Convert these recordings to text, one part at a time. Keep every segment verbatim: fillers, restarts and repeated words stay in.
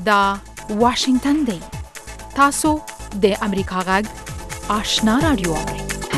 دا واشنگتن دی. تاسو د امریکا غږ آشنا رادیو اورئ.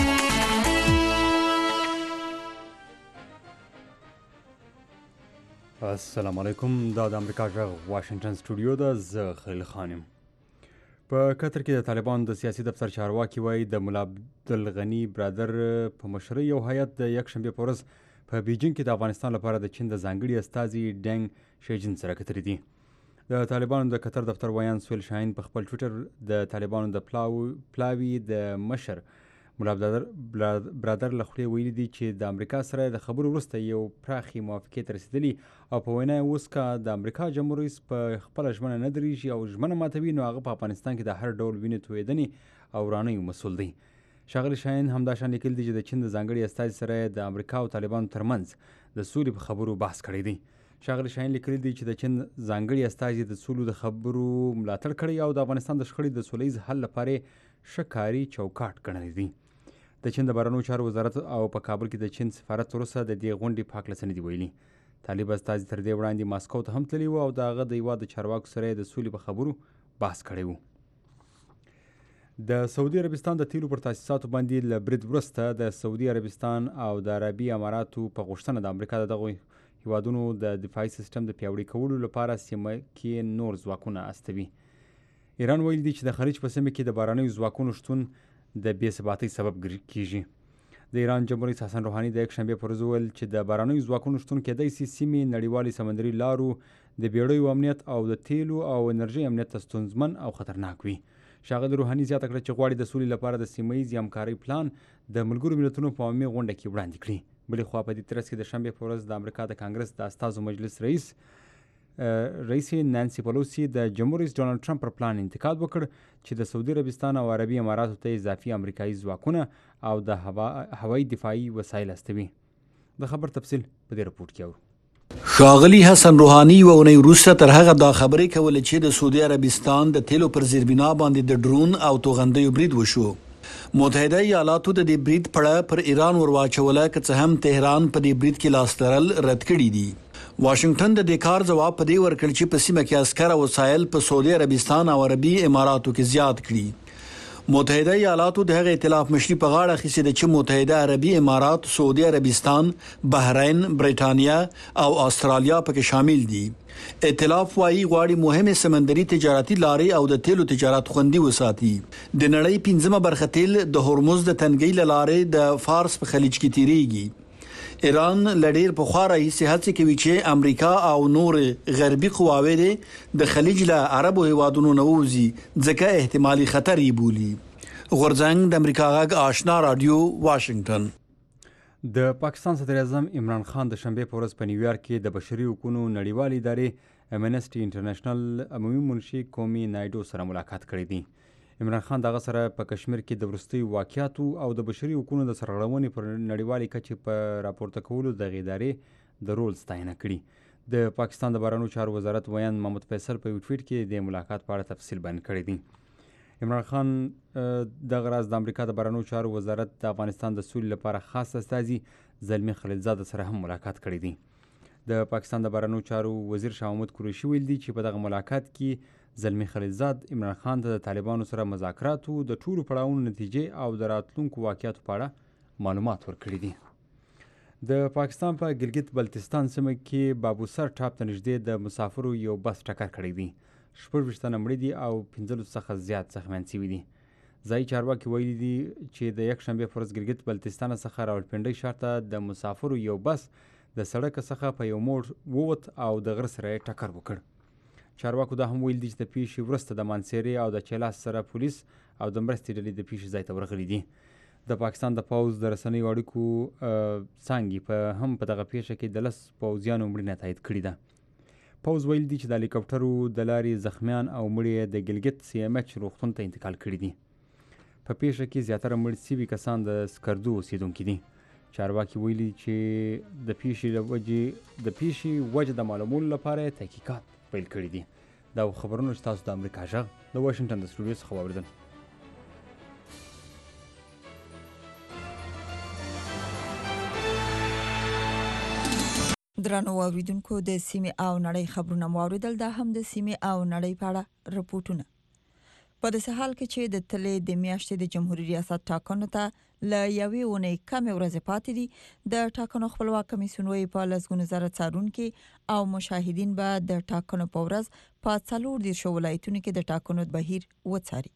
السلام علیکم. دا د امریکا غږ واشنگتن سټوډیو ده. زه خلیل خان یم. په قطر کې د طالبانو د سیاسي دفتر چارواکي وایي د ملا عبدالغني برادر په مشرۍ یو هیئت د یکشنبې په ورځ په بیجینګ کې د افغانستان لپاره د چین د ځانګړي استازي ډینګ شیجین سره کتلي دي. د طالبانو د قطر دفتر ویان سویل شاهین په خپل ټویټر د طالبانو د پلاوي د مشر ملا برادر له خولې ویلي دي چې د امریکا سره د خبرو وروسته یو پراخې موافقې ته رسېدلي او په وینا یې اوس که د امریکا جمهور رئیس په خپله ژمنه نه درېږي او ژمنه ماتوي نو هغه په افغانستان کې د هر ډول وینې تویېدنې او ورانیو مسؤل دی. ښاغلي شاهین همداشان لیکلي دي چې د چین د ځانګړي استازي سره د امریکا او طالبانو ترمنځ د سولې په خبرو بحث کړی دی. ښاغلي شاهین لیکلي دي چې د چین ځانګړي استازي د سولو د خبرو ملاتړ کړی او د افغانستان د شخړې د سوله ییز حل لپاره ښه کاري چوکاټ ګڼلی دی. د چین د بهرنیو چارو وزارت او په کابل کې د چین سفارت وروسته د دې غونډې په هکله څه نه دي ویلي. طالب استازي تر دې وړاندې ماسکو ته هم تللي وو او د هغه د هېواد د چارواکو سره یې د سولې په خبرو بحث کړی و. د سعودي عربستان د تیلو پر تاسیساتو باندې له برید وروسته د سعودي عربستان او د عربي اماراتو په غوښتنه د امریکا د دغو هیوادونو د دفاعي سیستم د پیاوړي کولو لپاره سیمه کې نور ځواکونه استوي. ایران ویل دي چې د خلیج په سیمه کې د بهرنیو ځواکونو شتون د بې ثباتۍ سبب کیږي. د ایران جمهور رئیس حسن روحاني د یکشنبې په ورځ وویل چې د بهرنیو ځواکونو شتون کېدای شي سیمې نړیوالې سمندري لارو د بیړیو امنیت او د تیلو او انرژۍ امنیت ته ستونزمن او خطرناک وي. ښاغلي روحاني زیاته کړه چې غواړي د سولې لپاره د سیمه ییزې همکارۍ پلان د ملګرو ملتونو په عمومي غونډه کې وړاندې کړي. بلې خوا په دې ترڅ کې د شنبې په ورځ د امریکا د کانګرس د استازو مجلس رئیس رئیس نانسي پلوسی د جمهور رئیس ډونالډ ټرمپ پر پلان انتقاد وکړ چې د سعودي عربستان او عربي اماراتو ته اضافي امریکایي ځواکونه او د هوایي دفاعي وسایل استوي. د خبر تفصیل په دې رپورټ کې اورو. ښاغلي حسن روحاني یوه اونۍ وروسته تر هغه دا خبرې کولې چې د سعودي عربستان د تیلو پر زیربنا باندې د ډرون او توغندیو برید وشو. متحده ایالاتو د دې برید پړه پر ایران ورواچوله که څه هم تهران په دې برید کې لاس تړل رد کړي دي. واشنگټن د دې کار جواب په دې ورکړ چې په سیمه کې عسکر او وسایل په سعودي عربستان او عربي اماراتو کې زیات کړي. متحده ایالاتو د هغه ائتلاف مشري په غاړه اخیستې ده چې متحده عربي امارات، سعودي عربستان، بحرین، برېټانیا او استرالیا پکې شامل دي. ائتلاف وايي غواړي مهمه سمندري تجارتي لارې او د تیلو تجارت خوندي وساتي. د نړۍ پنځمه برخه تیل د هرمز د تنګۍ له لارې د فارس په خلیج کې تیریږي. ایران لډیر په خوا راهیسې هڅې کوي چې امریکا او نور غربي قواوې د خلیج له عربو هیوادونو نه ووځي ځکه احتمالي خطر یې بولي. غورځنګ د امریکا غږ آشنا رادیو واشنگټن. د پاکستان صدر اعظم عمران خان د شنبې په ورځ په نیویارک کې د بشري حقوقو نړیوالې ادارې امنسټي انټرنیشنل عمومي منشي کومي نایډو سره ملاقات کړی دی. عمران خان دغه سره په کشمیر کې د وروستیو واقعاتو او د بشري حقوقو د سرغړونې پر نړیوالې کچې په راپورته کولو دغې ادارې د رول ستاینه کړي. د پاکستان د بهرنیو چارو وزارت ویان محمد فیصل په یو ټویټ کې د ملاقات په اړه تفصیل بیان کړی دی. عمران خان دغه راز د امریکا د بهرنیو چارو وزارت د افغانستان د سولې لپاره خاص استازي زلمي خلیلزاده سره هم ملاقات کړی دی. د پاکستان د بهرنیو چارو وزیر شاه محمود قریشي ویل دي چې په دغه ملاقات کې زلمي خلیلزاد عمران خان ته د طالبانو سره مذاکراتو د ټولو پړاوونو نتیجې او د راتلونکو واقعاتو په اړه معلومات ورکړي دي. د پاکستان په ګلګت بلتستان سیمه کې بابوسر ټاپ ته نږدې د مسافرو یو بس ټکر کړی دی. شپږ ویشت تنه مړه دي او پنځلس څخه زیات زخمیان شوي دي. ځایي چارواکي ویلي دي چې د یکشنبې په ورځ ګلګت بلتستان څخه راولپنډۍ ښار ته د مسافرو یو بس د سړک څخه په یو موړ ووت او د غره سره یې ټکر وکړ. چارواکو دا هم ویل دي چې د پیښې وروسته د مانسیرې او د چیلاس سره پولیس او د مرستې ډلې د پیښې ځای ته ورغلي دي. د پاکستان د پوځ د رسنیو اړیکو څانګې په هم په دغه پیښه کې د لس پوځیانو مړینه تایید کړې ده. پوځ ویل دي چې د هلیکاپټرو د لارې زخمیان او مړي د ګلګت سی ام ایچ روغتون ته انتقال کړي دي. په پیښه کې زیاتره مړ شوي کسان د سکردو اوسیدونکي دي. چارواکي ویلي چې د پیښې وجې د پیښې وجه د معلومولو لپاره تحقیقات پیل کړي دي. دا خبرونه چې تاسو د امریکا غږ د واشنګټن د سټوډیو څخه واوریدل. درنو اوریدونکو د سیمې او نړۍ خبرونه واوریدل، دا هم د سیمې او نړۍ په اړه رپورټونه. په داسې حال کې چې د تلې د میاشتې د جمهوریت ریاست ټاکنو ته له یوې اونۍ کمې ورځې پاتې دي، د ټاکنو خپلواک کمیسیون وايي په لسګونو زره څارونکي او مشاهدین به د ټاکنو په ورځ په څلور دېرشو ولایتونو کې د ټاکنو بهیر وڅاري.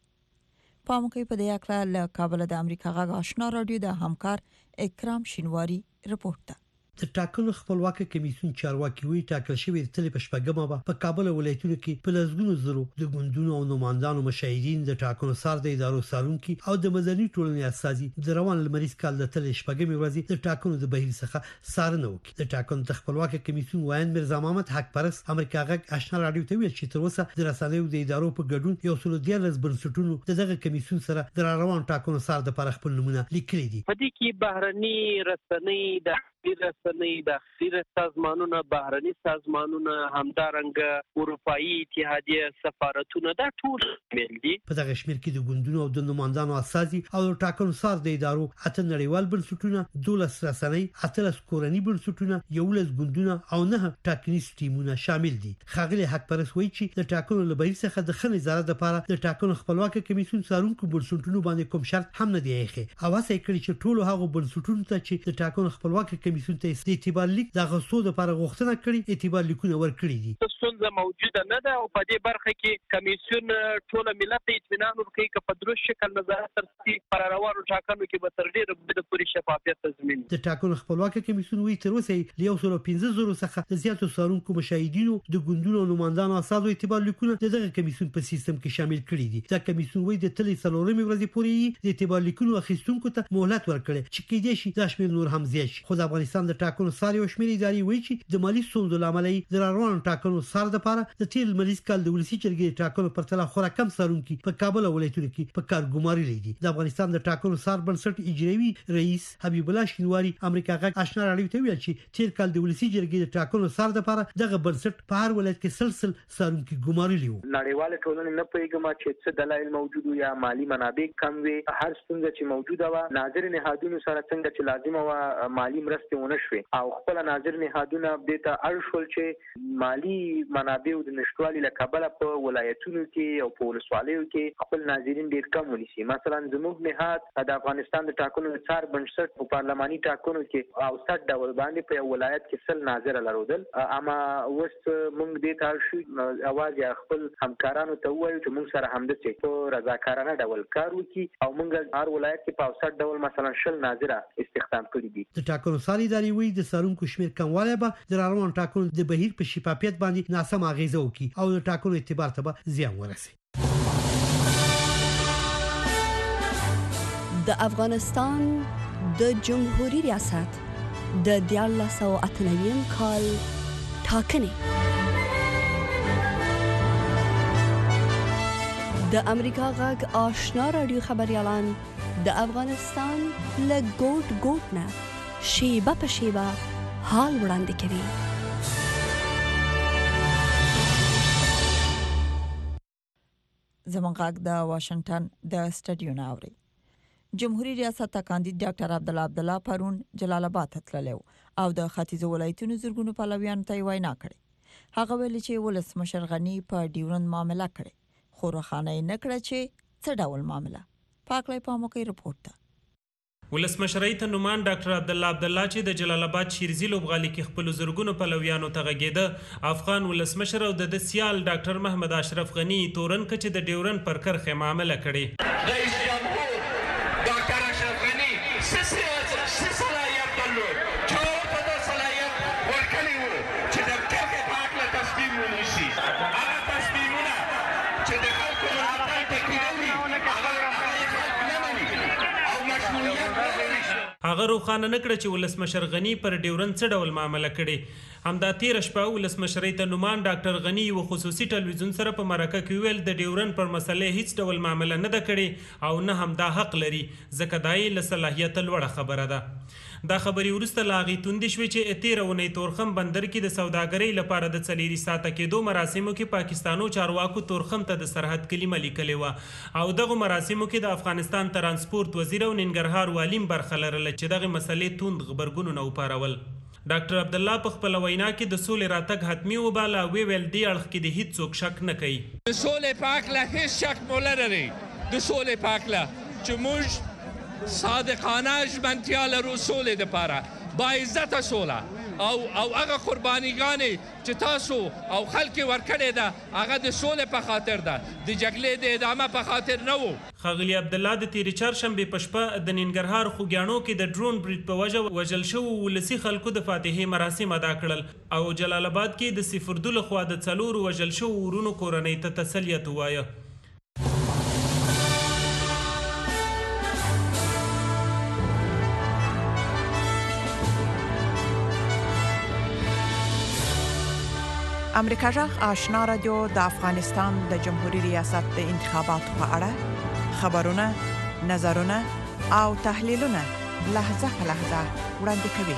پام کوئ په دې اړه له کابل د امریکا غږ آشنا رادیو د همکار اکرام شینواری رپورټ ده. د ټاکنو خپلواک کمیسیون چارواکي وی ټاکل شوی د تلې په شپږمه به په کابل ولایتونو کې په لسګونو زرو د ګوندونو او نمائندانو مشاهدین د ټاکنو سار د ادارو سارونکي او د مدني ټولنې اساسي د روان لمریز کال د تلې شپږمه ورځ د ټاکنو د بهیر څخه سارنه وکړي. د ټاکنو د خپلواک کمیسیون وایي مرزا محمد حق پرس امریکا غږ آشنا رادیو ته ویل چې تر اوسه د رسنیو د ادارو په ګډون یو څلور دیارلس بنسټونو د دغه کمیسیون سره د روان ټاکنو سار د پر خپل نمونه لیکلي دي. په دې کې بهرني رسنۍ د رسنۍ داخلي سازمانونه، بهرني سازمانونه، همدارنګه اروپאי اتحادیه سفارتونه دا ټول شامل دي. په دغه شمیر کې د ګوندونو او د نمائندانو اساسي او د ټاکنو سار د ادارو اته نړیوال بنسټونه، دولس رسنۍ، اتلس کورنۍ بنسټونه، یولس ګوندونه او نه ټاکنیز ټیمونه شامل دي. خاغلی حق پرس وایي چې د ټاکنو لبهیر څخه د خنې زاره لپاره د ټاکنو خپلواک کمیسیون څارونکو بنسټونو باندې کوم شرط هم نه دی ایښی. اواسه کړي چې ټول هغه بنسټونو ته چې د ټاکنو خپلواک کمیسیون ته د اعتبار لیک د غوښتو لپاره غوښتنه کړې اعتبار لیکونه ورکړي دي. ستونزه موجوده نه ده او په دې برخه کې کمیسیون ټول ملت ته اطمینان ورکوي چې په درست شکل نظارت ترسي پر روانو ټاکنو کې به تر ډیره د پوری شفافیت تضمین. د ټاکنو خپلواک کمیسیون وی تر اوسه له یو سل او پنځه زره څخه زیاتو څارونکو مشاهدینو د ګوندونو او نمائندانو اساسو اعتبار لیکونه دغه کمیسیون په سیستم کې شامل کړي دي. دا کمیسیون وی د تلې څلورمې ورځې پورې د اعتبار لیکونو اخیستونکو ته مهلت ورکړي چې کېدې شي دا شمیر نور هم زیات شي. خو د افغانستان د ټاکنو ساري او شمیر اداري وی چې د مالی ستونزو لامل د روانو ټاکنو سار د لپاره د تیر مریض کال د ولسی جرګې ټاکنو پر تله خورا کم سارونکي په کابل ولایتونو کې په کارګماري لیدي. د افغانستان د ټاکنو سار بنسټ اجرایي رئیس حبیب الله شینواری امریکا غږ آشنا رادیو ته ویل چې تیر کال د ولسی جرګې د ټاکنو سار د لپاره دغه بنسټ په هر ولایت کې سلسل سارونکي ګماري لیو. نړیواله ټولنه نه پیګما چې څه دلایل موجود یا مالی منابع کم وي، هر ستونزه چې موجوده و ناظر نهادونو سره څنګه چې لازم و مالی مرسته ونه شوي او خپل ناظر نهادونه د ته اړشول چې مالی منابع د نشټوالي له کبله په ولایتونو کې او په ولسوالیو کې خپل ناظرین ډیر کم ونیسي. مثلا زموږ نهاد د افغانستان د ټاکنو څار بنسټ په پارلماني ټاکنو کې او ست ډول باندې په ولایت کې سل ناظر لرودل، اما وست موږ د ته شو اواز یا خپل همکارانو ته وایو چې موږ سره همد چې په رضاکارانه ډول کار وکړي او موږ هر ولایت کې په ست ډول مثلا شل ناظر استخدام کړي دي. د ټاکنو ساري اداري وی د سارونکو شمیر کموالی به د روان ټاکنو د بهیر په شفافیت باندې ناسم اغیزه وکړي او د ټاکنو اعتبار ته به زیان ورسي. د افغانستان د جمهوریت ریاست د دیارلس سوه اته نوي کال ټاکنې د امریکا غږ آشنا رادیو خبریالان د افغانستان له ګوټ ګوټ نه شیبه په شیبه حال وړاندې کوي. زموږ غږ د واشنگټن د سټډیو نه اوري. جمهوریت ریاست ته کاندید ډاکټر عبدالله عبدالله پرون جلال آباد ته تللی او د ختیځو ولایتونو زرګونو پلویانو ته یې وینا کړې. هغه ویلي چې ولسمشر غني په ډیورند معامله کړې خو روښانه یې نه کړه چې څه ډول معامله. پاکلی پاموکۍ رپورټ ده. ولسمشرۍ ته نومان ډاکټر عبدالله عبدالله چې د جلال آباد شیرزي لوبغالي کې خپل زرګونو پلویانو ته غږېده، افغان ولسمشر او د سیال ډاکټر محمد اشرف غني تورن کچ د ډیورن پر کرخه معامله کړي. رئیس جمهور ډاکټر اشرف غني څه صلاحیت درلود چې په دې صلاحیت ورکړی و چې د کرخه په اړه تصمیم ونیسي. هغه تصمیمونه چې د خلکو ملاتړ ټکی کوي هغه روښانه نه کړه چې ولسمشر غني پر ډیورن څه ډول معامله کړي. همدا تیر شپه ولسمشرۍ ته نومان ډاکټر غني یو خصوصي ټلویزیون سره په مرکه کې ویل د ډیورن پر مسلې هیڅ ډول معامله نه ده کړې او نه هم دا حق لري ځکه دا یې له صلاحیت لوړه خبره ده. دا خبري وروسته لا هغې توندې شوې چې تېره اونۍ تورخم بندر کې د سوداګرۍ لپاره د څلېري ساعته کېدو مراسمو کې پاکستانو چارواکو تورخم ته د سرحد کلمه لیکلې وه او دغو مراسمو کې د افغانستان ترانسپورت وزیر او ننګرهار والیم برخه لرله چې دغه مسلې توند غبرګونونه وپارول. ډاکټر عبد الله په خپل وینا کې د سولې راتګ حتمی وباله وی ویل دی اړخ کې د هیڅ څوک شک نه کوي. د سولې په اړه هیڅ شک مو نه لري. د سولې په اړه چې موږ صادقانه ژمنتیا لرو سولې دپاره با عزته سوله او او هغه قربانیګانې چې تاسو او خلک ورکړې ده هغه د سولې په خاطر ده د جګړې د ادامه په خاطر نه وو. ښاغلي عبدالله د تیرې چهارشنبې په شپه د ننګرهار خوږیاڼو کې د ډرون برید په وجه وژل شوو ولسي خلکو د فاتحې مراسم ادا کړل او جلال آباد کې د صفردو لخوا د څلورو وژل شوو ورونو کورنۍ ته تسلیت ووایه. امریکا جغ آشنا رادیو د افغانستان د جمهوریت ریاست د انتخاباتو په اړه خبرونه، نظرونه او تحلیلونه لحظه په لحظه وړاندې کوي.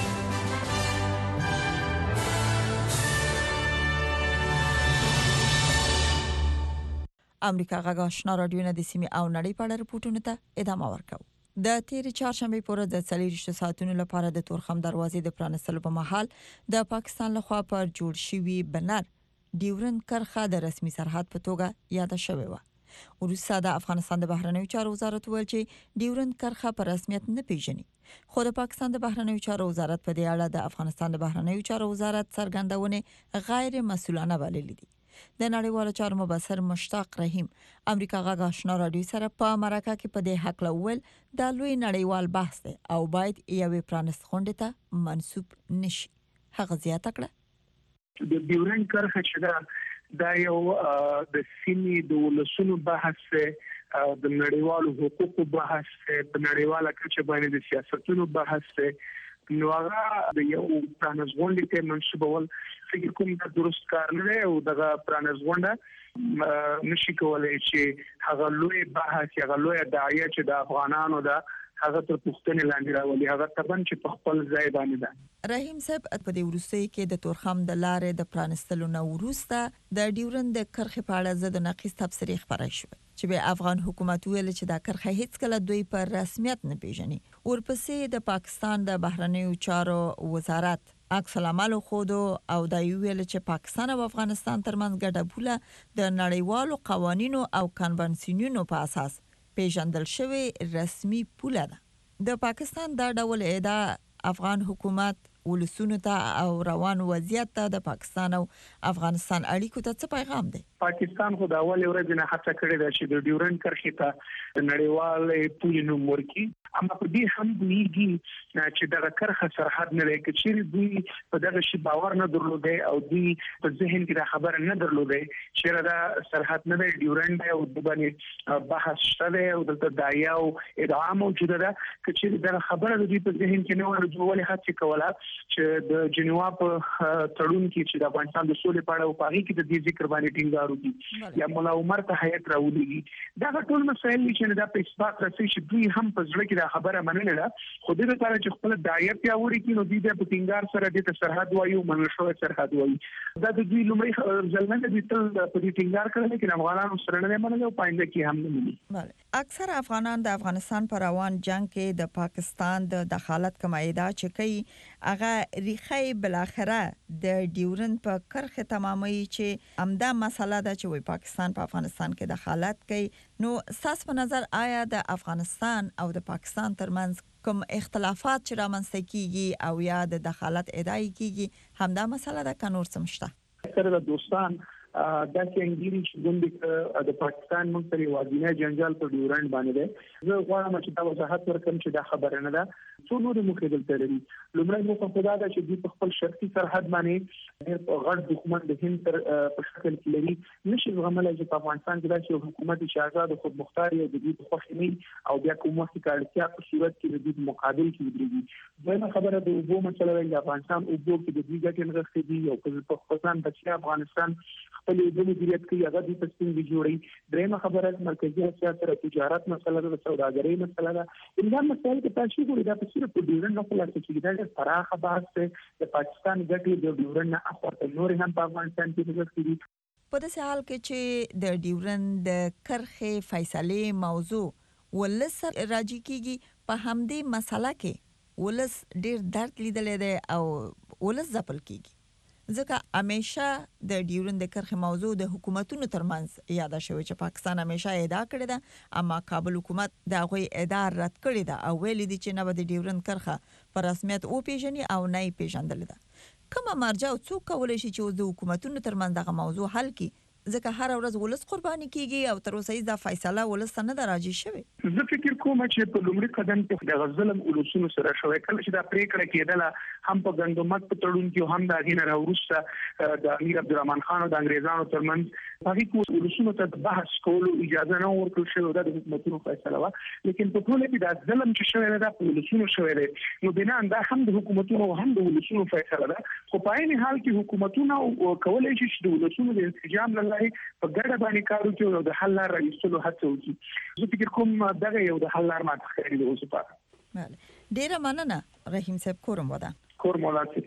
امریکا غږ آشنا رادیو نه د سیمې او نړۍ په اړه رپورټونو ته ادامه ورکوي. د تیرې چهارشنبې پورې د څلوېښت ساعتونو لپاره د تورخم دروازې د پرانستلو په مهال د پاکستان لخوا پر جوړ شوي بنر ډیورند کرښه د رسمي سرحد په توګه یاد شوې و. وروسته د افغانستان د بهرنیو چارو وزارت ویل چې ډیورند کرښه په رسمیت نه پیژني، خو د پاکستان د بهرنیو چارو وزارت په دې اړه د افغانستان د بهرنیو چارو وزارت څرګندونې غیر مسؤلانه بللې دي. د نړیوالو چارو مبصر مشتاق رحیم امریکا غږ آشنا رادیو سره په مرکه کې په دې حق لول دا لوی نړیوال بحث دی او باید یوې پرانست غونډې ته منسوب نشي. هغه زیاته کړه د ډیورند کرښه چې دا دا یو د سیمې د ولسونو بحث د نړیوالو حقوقو بحث په نړیواله کچه باندې د سیاستونو بحث نو هغه د یو پرانست غونډې ته منسوبول فکر کوم دا درست کار نه دی او دغه پرانست غونډه نشي کولای چې هغه لوی بحث هغه لوی داعیه چې د افغانانو دا هغه تر پوښتنې لاندې راولي هغه طبعا چې په خپل ځای باندې ده. رحیم صاحب په دې وروستي کې د تورخم د لارې د پرانستلو نه وروسته د ډیورند د کرښې په اړه زه د ناقص تبصرې خبرې شوې چې به افغان حکومت ویل چې دا کرښه هیڅ کله دوی پر رسمیت نه پیژني. ورپسې د پاکستان د بهرنیو چارو وزارت عکس العمل خود او دا ویل چې پاکستان او افغانستان ترمنځ ګډه پوله د نړیوالو قوانینو او کنونسیونونو په اساس پیژندل شوی رسمي پوله ده. د پاکستان دا ډول ادعا افغان حکومت ولسونو ته او روان وضعیت ته د پاکستان او افغانستان اړیکو ته څه پیغام دی؟ پاکستان خو د اول ورځې نه هڅه کړې ده چې د ډیورند کرښې ته د نړیوالې پولې نوم ورکړي، اما په دې هم دویږي چې دغه کرښه سرحد نه لري. که چیرې دوی په دغه شي باور نه درلودی او دوی په ذهن کې دا خبره نه درلودی چې دا سرحد نه دی ډیورند او د باندې بحث شته دی او دلته داعیه او ادعا موجوده ده، که چیرې دغه خبره د دوی په ذهن کې نه وه نو ولې هڅې کوله چې د جنیوا په تړون کې چې د افغانستان د سولې په اړه او په هغې کې د دې ذکر باندې ټینګار وکړي یا ملا عمر ته هیات راولېږي. دغه ټول مسایل چې دا په اثبات رسي چې دوی هم په زړه کې دا خبره منلې ده، خو دې لپاره چې خپل داعیه پیاوړې کړي نو دوی په ټینګار سره دې ته سرحد وایي او منل شوی سرحد وایي. دا د دوی لومړی ځل نه دی تل په دې ټینګار کړی لیکن افغانانو سره نه منل او پاینده کې هم نه مني. بله اکثر افغانان د افغانستان پر روان جنگ کې د پاکستان د دخالت کوم ادعا چې کوي هغه ریخه بالاخره د ډیورند په کرښه تمامي چې امدا مسله ده چې وای پاکستان په افغانستان کې دخالت کوي. نو ساس په نظر آیا د افغانستان او د پاکستان ترمنځ کوم اختلافات چې رامنځته کیږي او یا د دخالت ادعای کیږي همدا مسله ده که نور څه مشته؟ سره د دوستان دا څنګه چې ګوند د پاکستان موږ سره واضحه جنجال په ډیورند باندې ده. زه غواړم چې دا وضاحت ورکړم چې دا خبره نه ده څو نور مخې دلته لري. لومړی موږ په خدا ده چې دوی په خپل شرطي سرحد باندې ډېر غټ دښمن د هند تر په شکل کې لري. نشي زغملای چې په افغانستان کې داسې حکومت چې آزاد او خودمختار او د دې په خوښه نه او بیا کوم وخت کې اړتیا په صورت کې د دې مقابل کې ودرېږي. دویمه خبره د اوبو مسله ده. افغانستان اوبو کې د دې ګټې نغښتې دي او په خپلان بچي افغانستان خپل د مدیریت کوي هغه د تسلیم دی جوړي. درېمه خبره مرکزی اسیا سره تجارت مسله ده، سوداګرۍ مسله ده. دا مسایل کې تاسو ګورئ دا په صرف په ډیورند نه خلاص کیږي. دا ډېر پراخه بحث دی. د پاکستان ګټې د ډیورند نه اخواته نور هم په افغانستان کې نغښتې دي. په داسې حال کې چې د ډیورند د کرښې فیصلې موضوع ولس راځي کیږي په همدې مسله کې ولس ډیر درد لیدلې ده او ولس ځپل کیږي ځکه همیشه د ډیورن د کرخه موضوع د حکومتونو ترمنځ یاد شوی چې پاکستان همیشه ادعا کړې ده اما کابل حکومت د غوي ادعا رد کړې ده او ویل دي چې نه به د ډیورن کرخه په رسمیت او پیژني او نه یې پیژندل ده کومه مرجع او څوک کولای شي چې د حکومتونو ترمنځ دغه موضوع حل کړي ځکه هر ورځ ولس قرباني کیږي او تر اوسه دا فیصله ولس نه دراجي شوی زه فکر کوم چې په لومړي قدم کې د غزلم ولسونو سره شوی کله چې دا پریکړه کېدله هم په غندومت په تړون کې هم د غینه راوروسته د امیر عبدالرحمن خان او د انګریزانو ترمنځ هغه کو ولسونو ته بحث کولو اجازه نه ورکړل شوې ده د حکومتونو فیصله وا لیکن په ټول کې دا ظلم چې شوی دی په ولسونو شوی دی نو بنا دا هم د حکومتونو هم د ولسونو فیصله ده خو په عین حال کې حکومتونه کولای شي چې د ولسونو د انسجام لپاره په ګډه باندې کار وکړي او د حل لار راوستلو هڅه وکړي زه فکر کوم دغه یو د حل لار ماته ښکاري د اوسه پاره ډیره مننه رحیم صاحب کورم ودا کور مولا سي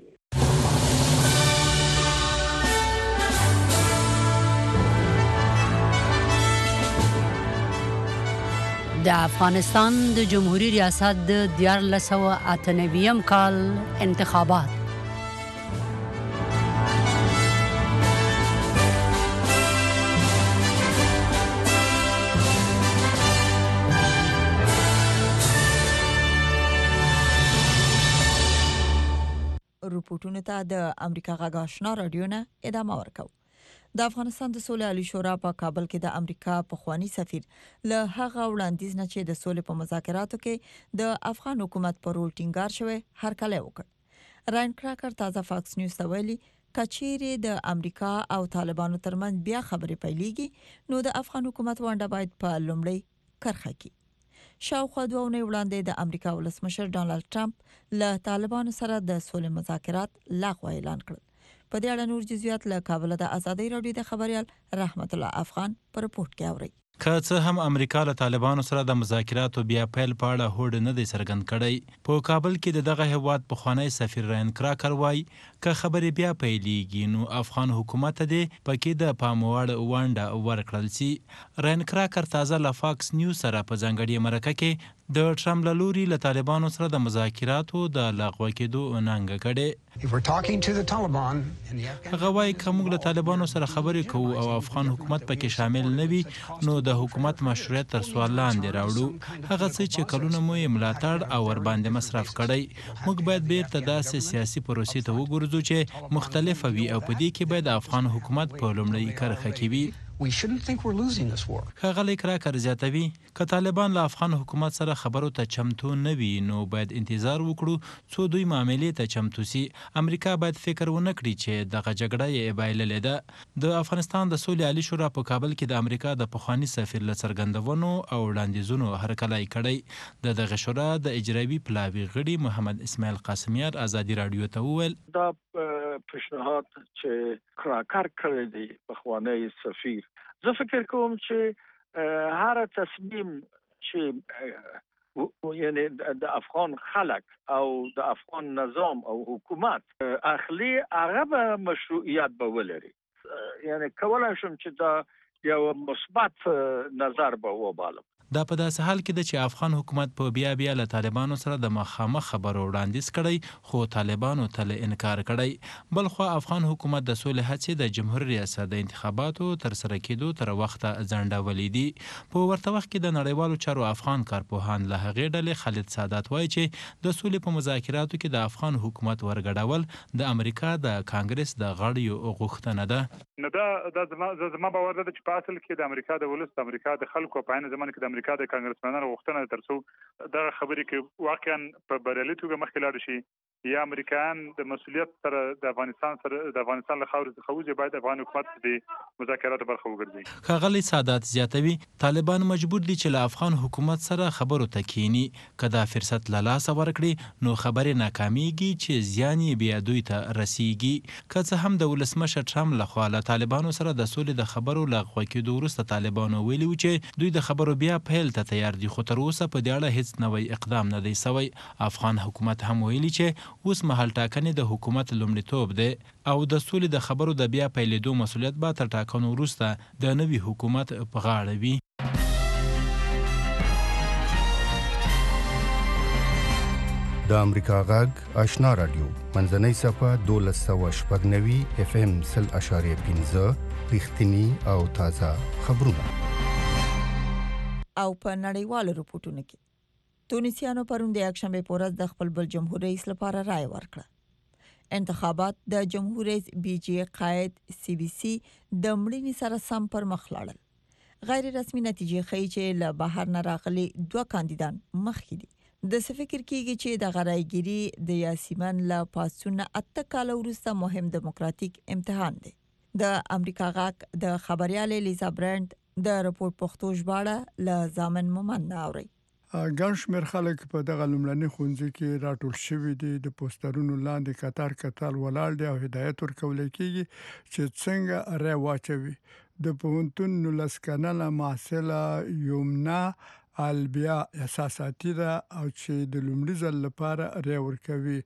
د افغانستان د جمهوریت ریاست د دیارلس سوه اته نوي کال انتخابات رپورټونو ته د امریکا غږ آشنا رادیو نه ادامه ورکو د افغانستان د سولې عالی شورا په کابل کې د امریکا پخوانی سفیر له هغه وړاندیز نه چې د سولې په مذاکراتو کې د افغان حکومت پر رول ټینګار شوی هرکلی وکړ راین کراکر تازه فاکس نیوز ته ویلي کچېرې د امریکا او طالبانو ترمنځ بیا خبرې پیلېږي نو د افغان حکومت ونډه باید په لومړی کرخه کې شاوخوا دوه اونۍ وړاندې د امریکا ولسمشر ډانلډ ټرمپ له طالبانو سره د سولې مذاکرات لغوه اعلان کړل په دې اړه نور جزئیات له کابل د ازادۍ راډیو د خبريال رحمت الله افغان پر رپورت کې اوري که څه هم امریکا له طالبانو سره د مذاکراتو بیا پیل په اړه هوډ نه دی څرګند کړی په کابل کې د دغه هیواد پخوانی سفیر راین کراکر وایي که خبرې بیا پیلېږي نو افغان حکومت ته دې پکې د پام وړ ونډه ورکړل شي راین کراکر تازه له فاکس نیوز سره په ځانګړې مرکه کې د ټرمپ له لوري له طالبانو سره د مذاکراتو د لغوه کېدو ننګه کړې هغه وایي که موږ له طالبانو سره خبرې کوو او افغان حکومت پکې شامل نه وي نو د حکومت مشروعیت تر سوال لاندې راوړو هغه څه چې کلونه مو یې ملاتړ او ورباندې مصرف کړی موږ باید بیرته داسې سیاسي پروسې ته وګورځو چې مختلفه وي او په دې کې باید د افغان حکومت په لومړۍ کرښه کې وي ښاغلی کراکر زیاتوي که طالبان له افغان حکومت سره خبرو ته چمتو نه وي نو باید انتظار وکړو څو دوی معاملې ته چمتو سي امریکا باید فکر ونه کړي چې دغه جګړه یې بایللې ده د افغانستان د سولې عالی شورا په کابل کې د امریکا د پخواني سفیر له څرګندونو او وړاندیزونو هرکلی کړی د دغه شورا د اجرایي پلاوي غړي محمد اسماعیل قاسمیار ازادي راډیو ته وویل دا پیشنهاد چې کراکر کړی دی پخوانی سفیر زه فکر کوم چې هر تصمیم چې یعنی د افغان خلک او د افغان نظام او حکومت اخلي هغه به مشروعیت به ولري یعنی کولای شم چې دا یو مثبت نظر به وبالم دا په داسې حال کې ده چې افغان حکومت په بیا بیا له طالبانو سره د مخامخ خبرو وړاندیز کړی خو طالبانو ته انکار کړی بل خو افغان حکومت د سولې هڅې د جمهوریت ریاست د انتخاباتو تر سره کېدو تر وخته ځنډولې دي په ورته وخت کې د نړیوالو چارو افغان کارپوهان له هغې ډلې خالد سادات وایي چې د سولې په مذاکراتو کې د افغان حکومت ورګډول د امریکا د کانګرس د غړیو غوښتنه ده نو دا د زما باور ده چې په اصل کې د امریکا د ولس د امریکا د خلکو په عین زمانه کې د امریکا د کانګرسمنانو غوښتنه ترڅو دا خبرې کې واقعا په بریالي توګه مخکې لاړ شي یا امریکایان د مسولیت سره د افغانستان سره د افغانستان له خاورې څخه وځي باید افغان حکومت د مذاکراتو برخه وګرځي ښاغلی سادات زیاتوي طالبان مجبور دي چې له افغان حکومت سره خبرو ته کینی که دا فرصت له لاسه ورکړي نو خبرې ناکامیږي چې زیان یې بیا دوی ته رسیږي که څه هم د ولسمشر ټرمپ لخوا له طالبانو سره د سولې د خبرو لغوه کېدو وروسته طالبانو ویلي و چې دوی د خبرو بیا پیل ته تیار دي خو تر اوسه په دې اړه هیڅ نوی اقدام نه دی سوی افغان حکومت هم ویلي چې اوس مهال ټاکنې د حکومت لومړیتوب دی او د سولې د خبرو د بیا پیلېدو مسولیت به تر ټاکنو وروسته د نوي حکومت په غاړه وي د امریکا غږ آشنا رادیو منځنۍ صفه دولس سوه شپږ نوي اف ام سل اشاریه پنځه رښتینی او تازه خبرونه. او په نړیوالو رپورټونو کې تونسیانو پرون د یکشنبه په ورځ د خپل بل جمهور رئیس لپاره رائے ورکړه. انتخابات د جمهور رئیس بي جي قائد سی بي سي د مړینې سره سم پر مخ لاړل. غیر رسمي نتیجې ښیي چې له بهر نه راغلي دوه کاندیدان مخکې دي. د څه فکر کیږي چې د غرایګيري د یاسمین لا پاسونه اته کال وروسته مهم دیموکراتیک امتحان دی. د امریکا غاک د خبريال لیزا برند د رپورت پښتو ژباړه ل ځامن مومن اوري. ګڼ شمېر خلک په دغه لومړني ښوونځي کې راټول شوي دي. د پوسټرونو لاندې کتار کتار ولاړ دي او هدایت ورکول کیږي چې څنګه رای واچوي. د پوهنتون نولس کلنه محصله یومنا البیا احساساتي ده او چې د لومړي ځل لپاره رای ورکوي.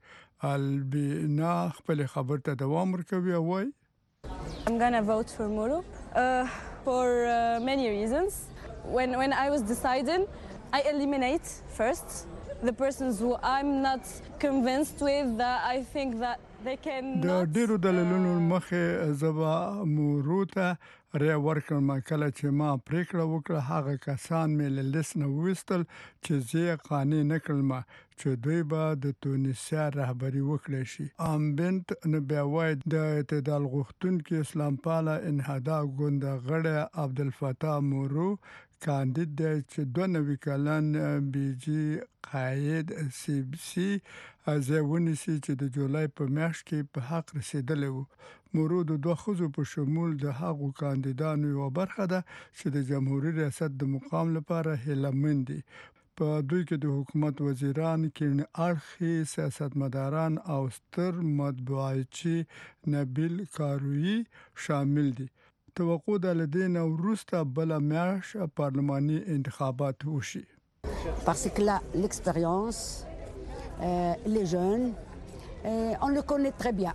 البینا خپل خبر ته دوام ورکوي او وايي I'm gonna vote for Moro uh, for uh, many reasons. When when I was deciding, I eliminate first the persons who I'm not convinced with that I think that they can. د ډیرو دلیلونو مخه زبا موروته ریا ورکړم کله چې ما پریکړه وکړه هغه کسان مې له لیست نه وستل چې زه قانې نکړم چې دوی به د تونسیا رهبری وکړي شي. امبنت نبوي د اعتدال غوښتونکو اسلام پاله انحدا ګوند غړی عبدالفتاح مورو کاندید دی چې دوه نوي کلن بي جي قائد سی بي سي ازونه سي چې د جولای په میاشت کې په حق رسیدلی وو. مورو د دوه خزو په شمول د هغو کاندیدانو یو برخه ده چې د جمهوریت ریاست د مقام لپاره هیله مند دي. په دوی کې د حکومت وزیران، کین اړخي سیاستمداران او ستر مطبوعاتي نبیل کاروي شامل دي. توقع ده لدین وروسته بل میاش پارلماني انتخابات وشي. Parce que là, l'expérience, euh, les jeunes, euh, on le connaît très bien.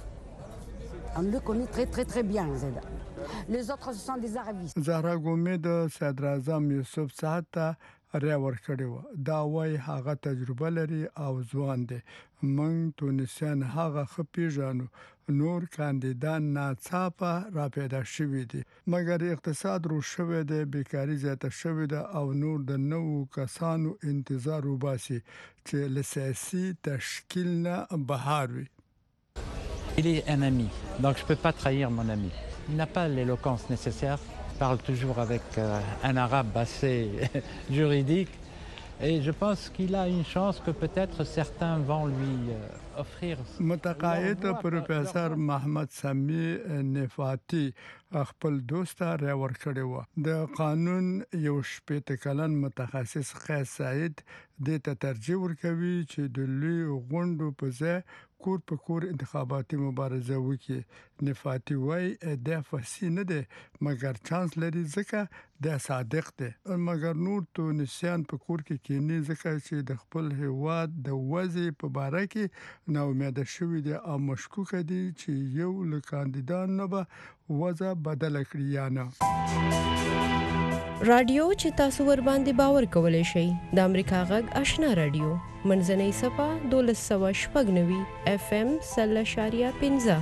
On le connaît très très très bien, Zeda. Les autres ce sont des arabistes. زهرا ګومید صدر اعظم یوسف سعد ته رای ورکړی و. دا وايي هغه تجربه لري او ځوان دی. موږ تونسیان هغه خپېژنو. نور کاندیدان ناڅاپه را پیدا شوي دي مګر اقتصاد رو شوی دی، بیکاری زیاته شوې ده او نور د نوو کسانو انتظار وباسي چې له سیاسي تشکیل نه بهر وي. Il est un ami, donc je ne peux pas trahir mon ami. Il n'a pas l'éloquence nécessaire, il parle toujours avec euh, un arabe assez juridique et je pense qu'il a une chance que peut-être certains vont lui euh, offrir. متقاعد پروفیسور محمد سمی نفاتی خپل دوست را ورکړی و. د قانون یو شپږ کلن متخصص قیس سعید د ته ترجیح ورکوي چې د لوی غونډو په ځای کور په کور انتخاباتي مبارزه وکړي. نفاتی وای د فصیح نه ده مګر چانس لري ځکه د صادق ده مګر نور تونسیان په کور کې کینی ځکه چې د خپل هواد د وځي په باره کې نو امید شوی دي او مشکوک دي چې یو له کاندیدان نه به وځه بدل کړي یا نه. رادیو چې تاسو ور باندې باور کولای شئ د امریکا غږ آشنا رادیو منځنۍ صفه دولس سوه شپږ نوي اف ام سل اشاریه پنځه.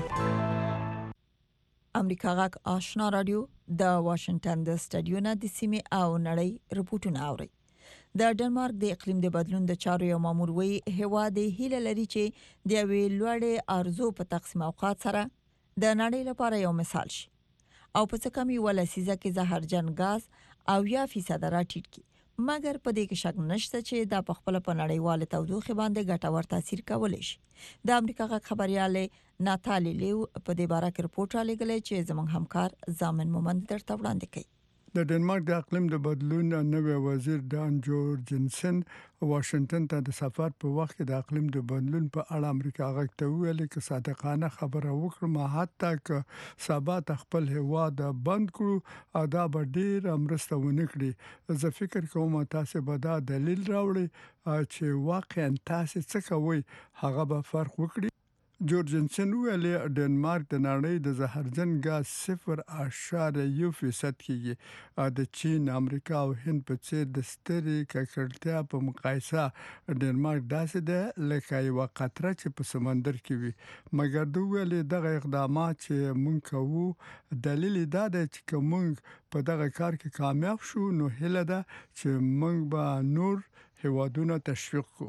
امریکا غږ آشنا رادیو د واشنگټن د سټډیو نه د سیمې او نړۍ رپورټونه اوري. د ډنمارک د اقلیم د بدلون د چارو یو مامور وی هوا د هیله لري چې د وی لوړې ارزو په تقسیم اوقات سره د نړۍ لپاره یو مثال شي او په څه کمی ولسیزه کې زهرجن غاز او یا فیصد راټیټ کی. مګر په دې کې شک نشته چې دا په خپل په نړیواله تودوخه باندې ګټور تاثیر کولی شي. د امریکا غږ خبريال ناتالي لیو په دې باره کې رپورټ را لګلې چې زموږ همکار ځامن مومند درته وړاندې کوي. د ډنمارک د اقلیم د بدلون نوې وزیر دان جورجنسن واشنگټن ته د سفر په وخت کې د اقلیم د بدلون په اړه امریکا غږ ته ویل چې صادقانه خبره وکړم حتی که سبا خپل هوا د بند کړو ادا به ډیر امرسته ونه کړي. زه فکر کوم تاسو به دا دلیل راوړي چې واقعا تاسو څه کوئ هغه به فرق وکړي. جورجنسن ویلي ډنمارک د نړۍ د زهرجن غاز صفر اعشاریه یو فیصد کېږي او د چین، امریکا او هند په څیر د سترې ککړتیا په مقایسه ډنمارک داسې ده لکه یو قطره چې په سمندر کې وي. مګر دوی ویلي دغه اقدامات چې مونږ کوو دلیل دا دی چې مونږ په دغه کار کې کامیاب شو نو هیله ده چې مونږ به نور هیوادونه تشویق کړو.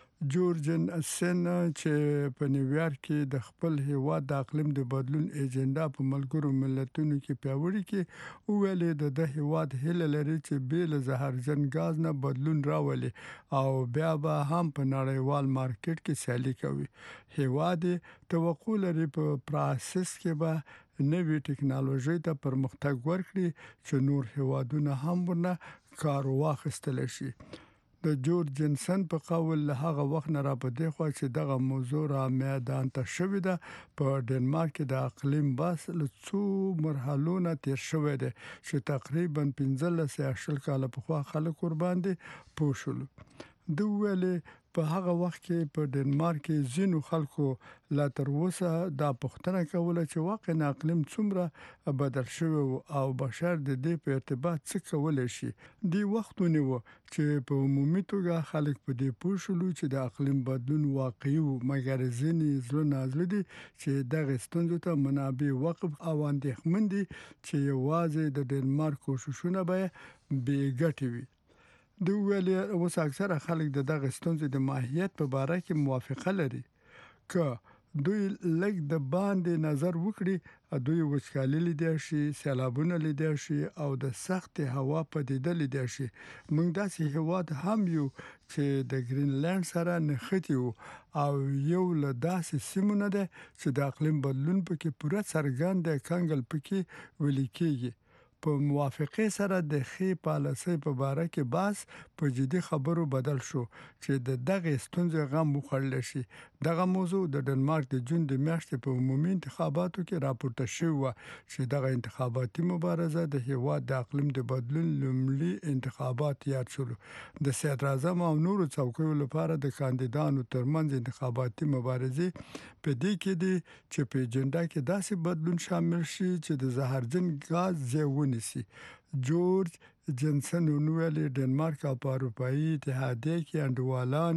جورجن سن چې په نیویارک کې د خپل هیواد د اقلیم د بدلون ایجنډا په ملګرو ملتونو کې پیاوړی کې او ویلي د د هیواد هیله لري چې بیل زهرجن غاز نه بدلون راولي او بیا به هم په نړیوال مارکیټ کې سیالي کوي. هیواد توقع لري په پروسس کې به نوې ټکنالوژي ته پرمختګ ورکړي چې نور هیوادونه هم ورنه کار واخیستل شي. د جورجنسن په قول له هغه وخت نه را پدې خو چې دغه موضوع را میدان ته شوې ده په ډنمارک کې د اقلیم بحث له څو مرحلو نه تیر شوی دی چې تقریبا پنځلس یا شل کاله پخوا خلک ور باندې پوه شول. دوی ویلي په هغه وخت کې په ډنمارک کې ځینو خلکو لا تر اوسه دا پوښتنه کوله چې واقعا اقلیم څومره بدل شوی او بشر د دې په ارتباط څه کولای شي. دی وختونه و چې په عمومي توګه خلک په دې پوه شول چې د اقلیم بدلون واقعي و، مګر ځینې زړه نازل دي چې دغه ستونزو ته منابع وقف او اندېښمن دي چې یوازې د ډنمارک کوششونه به بې ګټې وي. دوی ویلي اوس اکثره خلک د دغه ستونزې د ماهیت په اړه کې موافقه لري که دوی لږ د باندې نظر وکړي. دوی وچکالي لیدای شي، سیلابونه لیدای شي او د سخت هوا پدیده لیدای شي. موږ داسې هیواد هم یو چې د ګرینلند سره نښتي وو او یو له داسې سیمو نه ده چې د اقلیم بدلون پکې پوره څرګند کنګل پکې ویل کېږي. په موافقه سره د خې پالیسۍ په اړه کې باس په جدي خبرو بدل شو چې د دغه ستونزې غم وخړل شي. دغه موضوع د ډنمارک د جون د میاشتې په عمومي انتخاباتو کې راپورته شوی و چې دغه انتخاباتي مبارزه د هیواد د اقلیم د بدلون لومړي انتخابات یاد شول. د صدر اعظم او نورو څوکیو لپاره د کاندیدانو ترمنځ انتخاباتي مبارزې په دې کې دي چې په اجنډا کې داسې بدلون شامل شي چې د زهرجن غاز ځای نسی. جورج جنسن ویلي ډنمارک او اروپאי اتحادیه کې انډوالان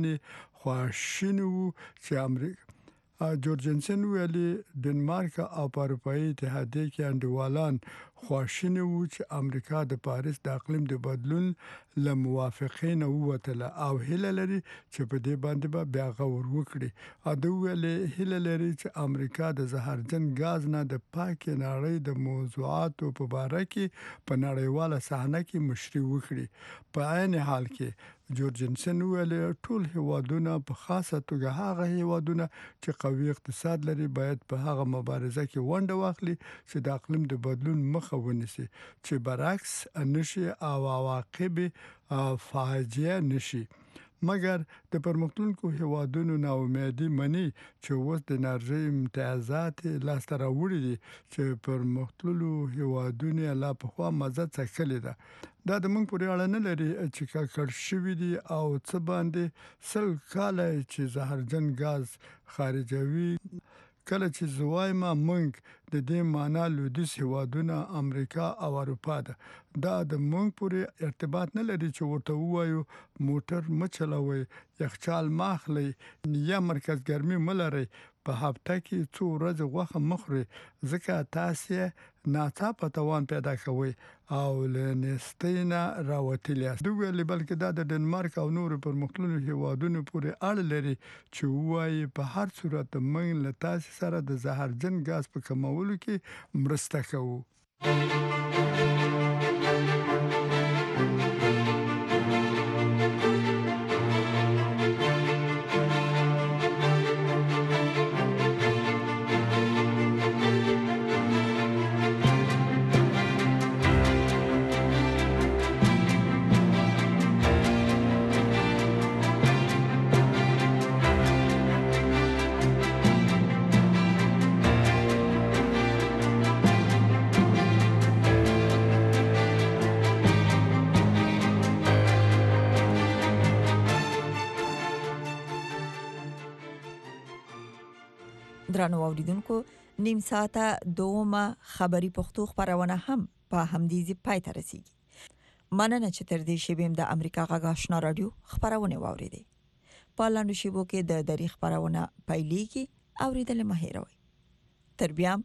خواشینی وو چې امریکا جورجنسن ویلي ډنمارک او اروپאי اتحادیه کې انډوالان خواشینی وو چې امریکا د پاریس د اقلیم د بدلون له موافقې نه ووتله او هیله لري چې په دې باندې به بیا غور وکړي. او دوی ویلي هیله لري چې امریکا د زهرجن غاز نه د پاک نړۍ د موضوعاتو په اړه کې په نړیواله صحنه کې مشري وکړي. په عین حال کې جورجنسن ویلي ټول هیوادونه په خاصه توګه هغه هیوادونه چې قوي اقتصاد لري باید په هغه مبارزه کې ونډه واخلي چې د اقلیم د بدلون مخه ونیسي چې برعکس نشي او عواقب فاجعه نشي. مګر د پرمختلونکو هیوادونو نا امیدي مني چې اوس د انرژي امتیازات لاسته راوړي دي چې پرمختللو هیوادونو لا په خوا مزه څکلې ده. دا د موږ پورې اړه نه لري چې ککړ شوی دي او څه باندې سل کاله چې زهرجن غاز خارجوي. کله چې زوایم موږ د دې معنا لویدیځ هیوادونه امریکا او اروپا ده. دا د موږ پورې ارتباط نه لري چې ورته وایو موټر مچلوي، یخچال ماخلي یا مرکز ګرمي ملري، په هفته کې څو ورځې غوښه مخوري ځکه تاسو ناڅاپه توان پیدا کوي او لنستینا راوتلی. دوی ویلي بلکې دا د ډنمارک او نورو پرمختللو هیوادونو پورې اړه لري چې وایي په هر صورت موږ له تاسو سره د زهرجن غاز په کمولو کې مرسته کوو. درنو اوریدونکو نیم ساعته دومه خبری پښتو خبرونه هم په همدې ځای پای ته رسیږي. مننه چې تر دې شیبې د امریکا غږ آشنا رادیو خبرونه واوریدي. په لاندې شیبو کې د دری خبرونه پیلېږي اوریدل مه هېروئ. تر بیا